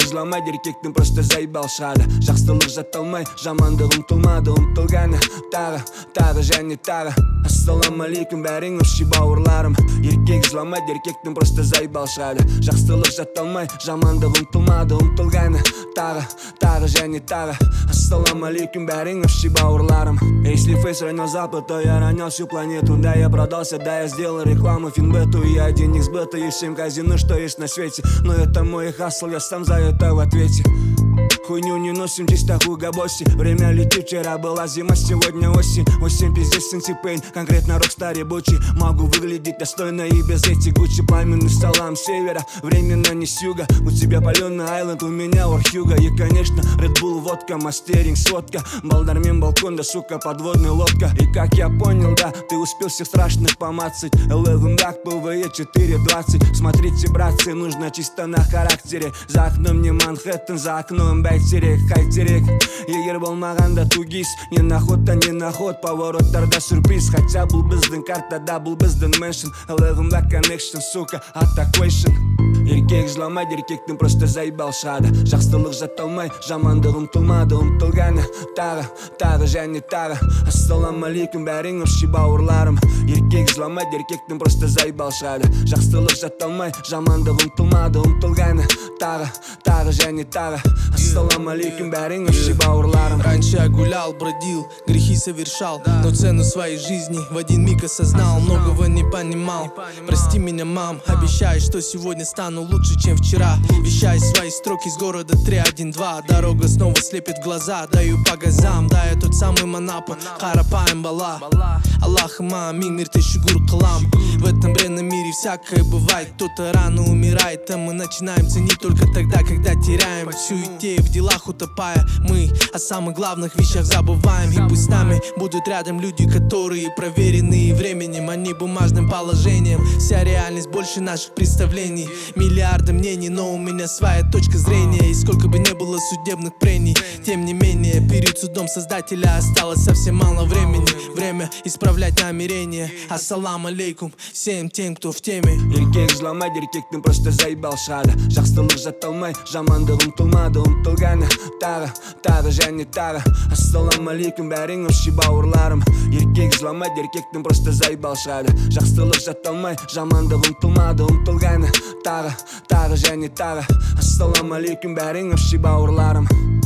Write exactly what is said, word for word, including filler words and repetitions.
жыламайды, еркектің просто заебал шығады. Жақсылық жатталмай, жамандық ұмтылмады, ұмтылғаны тағы, тағы және тағы. Ассалаумалейкум бәрің өші бауырларым. Еркек жыламайды, еркектің просто заебал шығады. Жақсылық жатталмай, жамандық ұмтылмады, ұмтылғаны тағы, тағы және тағы. Ассалаумалейкум бәрің өші бауырларым. Если фейс ранил запад, то я ранил всю планету. Да, я продался, да, я сделал рекламу Финбету. И я денег сбыта, и всем казино, что есть на свете. Но это мой хасл, я сам за это в ответе. Хуйню не носим, чисто хугабоси. Время летит, вчера была зима, сегодня осень. Осень пиздец, синтипейн, конкретно рокстар ебучий. Могу выглядеть достойно и без этих Гуччи. Пламенный салам севера, временно не с юга. У тебя паленый айленд, у меня Орхюга. И конечно, Red Bull, водка, мастеринг, сотка. Балдармен, балкон, да сука, подводная лодка. И как я понял, да, ты успел всех страшных помацать. Eleven Black, ПВЕ четыре двадцать. Смотрите, братцы, нужно чисто на характере. За окном не Манхэттен, за окном бәйтерек, хайтерек. Егер болмағанда тугис, не находта, не наход. Повороттарда сюрприз, хотя бұл біздің картада, бұл біздің меншін. Eleven Black Connection, сука, атаквейшн. Еркек жыламайды, еркектің просто заебал шығады. Жақсылық жатталмай, жамандық ұмтылмады, ұмтылғаны тағы, тағы және тағы. Ассалаумалейкум бәрің өші бауырларым. Еркек жыламайды, еркектің просто заебал шығады. Жақсылық жатталмай, жамандық ұмтылмады, ұмтылғаны тағы, тағы және тағы. Ассалаумалейкум бәрің өші бауырларым. Раньше я гулял, бродил, грехи совершал, но цену своей жизни в один миг осознал. Многого не понимал, прости меня, мам. Обещаю, что сегодня стану лучше, чем вчера. Вещаю свои строки с города три один два. Дорога снова слепит глаза, даю по газам. Да, я тот самый Манапа, Карапаем Бала. Аллах мамин, мир тысячу гур калам. В этом бренном мире всякое бывает. Кто-то рано умирает, а мы начинаем ценить только тогда, когда теряем. В суете, в делах утопая, мы о самых главных вещах забываем. И пусть с нами будут рядом люди, которые проверенные временем, а не бумажным положением. Вся реальность больше наших представлений. Миллиарды мнений, но у меня своя точка зрения. И сколько бы не было судебных прений, тем не менее, перед судом создателя осталось совсем мало времени. Время исправлять намерения. Ассалам алейкум всем тем, кто в теме. Еркек жыламайды, еркектің просто заебал шығады. Жақсылық жатталмай, жамандық ұмтылмады, ұмтылғаны тағы, тағы және тағы. Ассалаумалейкум бәрің өші бауырларым. Еркек жыламайды, еркектің просто заебал шығады. Жақсылық жатталмай, жамандық ұмтылмады, ұмтылғаны тағы, тағы және тағы. Ассалаумалейкум бәрің өші бауырларым.